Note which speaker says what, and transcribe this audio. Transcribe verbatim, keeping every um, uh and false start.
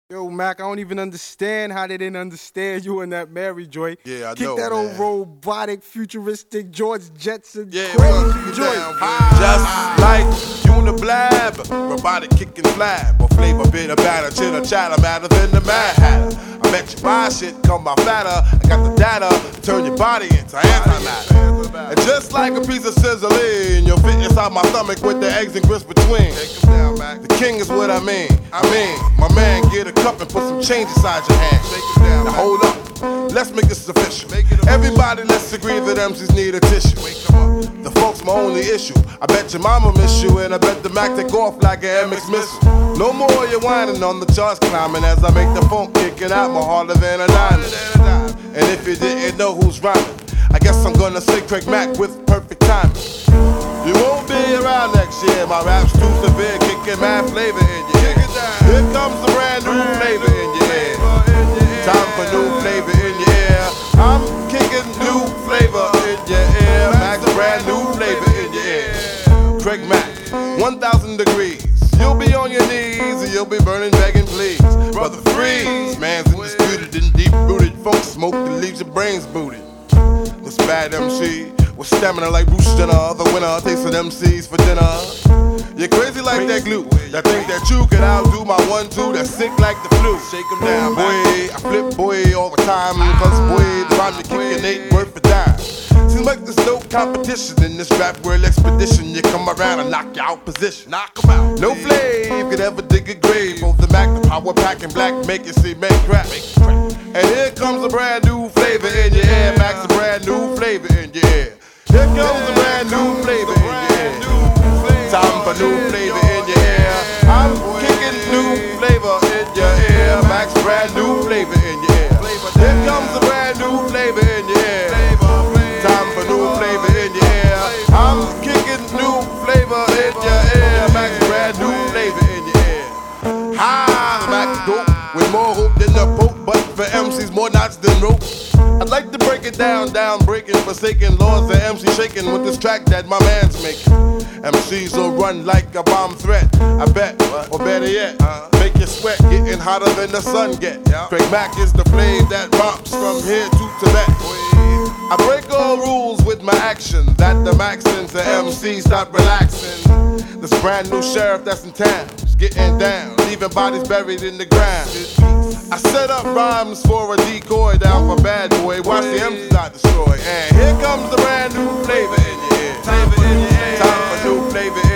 Speaker 1: Yo, Mac, I don't even understand how they didn't understand you in that Mary joint.
Speaker 2: Yeah, I
Speaker 1: Kick
Speaker 2: know,
Speaker 1: that
Speaker 2: man.
Speaker 1: old robotic, futuristic George Jetson
Speaker 2: Yeah,
Speaker 1: crazy joint.
Speaker 2: Just like Uniblab, robotic kicking flab, or flavor bit of batter, chitter chatter, madder than the Mad Hatter. I bet you buy shit, come by fatter. I got the data to turn your body into antimatter. And just like a piece of sizzling, you'll fit inside my stomach with the eggs and grits between. The king is what I mean. I mean, my man, get a cup and put some change inside your hand. Now hold up, let's make this official. Everybody, let's agree that M Cs need a tissue. The folks my only issue. I bet your mama miss you, and I bet the Mac take off like an M X missile. No more you whining on the charts climbing as I make the phone kicking out more harder than a diamond. And if you didn't know who's rhyming, I guess I'm gonna say Craig Mack with perfect timing. You won't be around next year. My rap's too severe, kicking mad flavor in your ear. Here comes the brand new flavor in your ear. Time for new flavor in your ear. I'm kicking new flavor in your ear. Max, brand new flavor in your ear. Craig Mack, one thousand degrees. You'll be on your knees and you'll be burning, begging, please. Brother Freeze, man's indisputed and deep-rooted. Funk smoke that leaves your brains booted. This bad M C with stamina like Bruce Jenner, the winner tasting M Cs for dinner. You're crazy like that glue. That think that you could outdo my one-two that's sick like the flu. Shake 'em down, boy. I flip, boy, all the time. Cause, boy, the rhyme you kickin' ain't worth a dime. Seems like there's no competition in this rap world expedition. You come around and knock you out position. Knock 'em out. No flame could ever dig a grave. On the Mac, the power pack and black, make it see, make crack. And here comes a brand new flavor in your ear. Max, a brand new flavor in your ear. Here comes a brand new flavor in your ear. Time for new flavor in your ear. I'm kicking new flavor in your ear. Max, brand new flavor in your ear. Here comes a brand new flavor in your ear. Time for new flavor in your ear. I'm kicking new flavor in your ear. Max, brand new flavor in your ear. Ha, Max dope with more hope than the Pope, but for M Cs more knots than rope. I'd like to break it down, down, breaking, forsaken laws that M C shaking with this track that my man's making. M Cs will run like a bomb threat, I bet, or better yet, make you sweat, getting hotter than the sun get. Craig Mack is the flame that romps from here to Tibet. I break all rules with my action, that the Maxins and M Cs stop relaxing. This brand new sheriff that's in town is getting down, leaving bodies buried in the ground. I set up rhymes for a decoy down for bad boy. Watch the M Cs not destroy. And here comes the brand new flavor in your ear. Time for new flavor